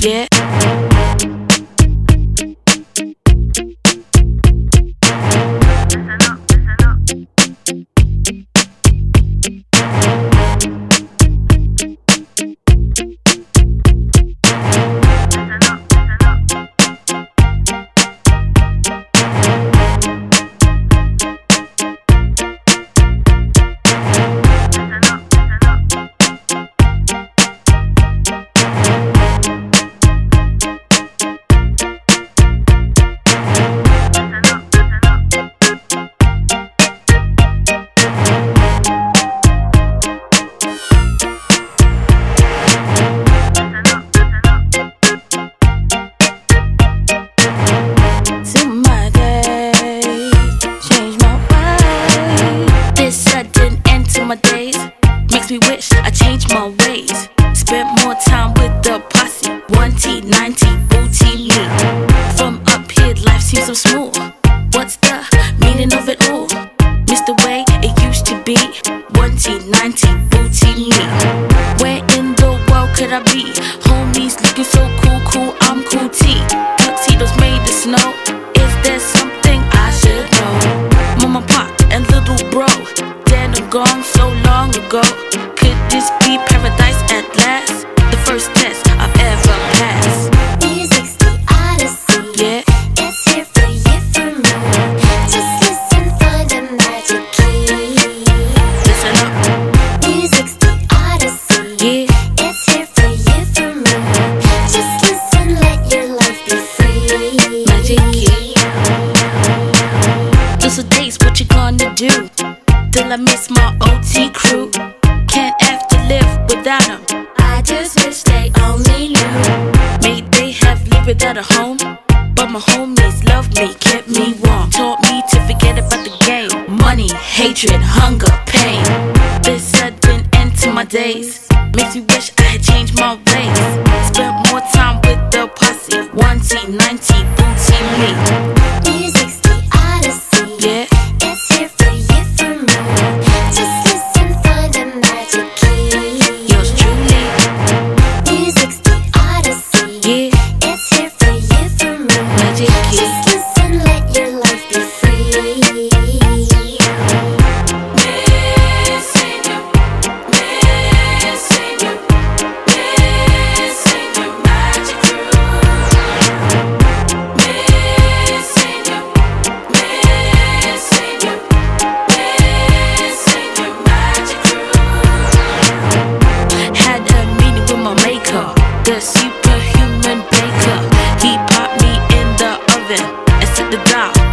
Yeah. My days makes me wish I changed my ways. Spent more time with the posse. 1T, 9T, booty me. From up here, life seems so smooth. What's the meaning of it all? Miss the way it used to be. 1T, 9T, booty me. Where in the world could I be? Homies looking so cool, I'm cool T. Tuxedos made of snow. Is there something I should know? Mama, pop, and little bro. Gone so long ago. Could this be paradise at last? The first test I've ever passed. Music's the odyssey. Yeah. It's here for you, for me. Just listen for the magic key. Listen up. Music's the odyssey. Yeah. It's here for you, for me. Just listen, let your life be free. Magic key. Those are days, what you gonna do? Till I miss my OT crew. Can't have to live without them. I just wish they only knew. May they have lived without a home, but my homies loved me, kept me warm. Taught me to forget about the game. Money, hatred, hunger, pain. This sudden end to my days makes me wish I had changed my ways. Spent more time with the posse. 1T, 9T, booty me. Music's the odyssey. Yeah. It's here for you, for me. Just listen for the magic key. Yours truly. Music's the odyssey. Yeah. It's here for you, for me. Magic key. Just listen, let your life be free. Missing you, missing you, missing your magic crew. Missing you, missing you, missing your magic crew. Had a meeting with my maker, the superhuman baker. He popped me in the oven and set the dial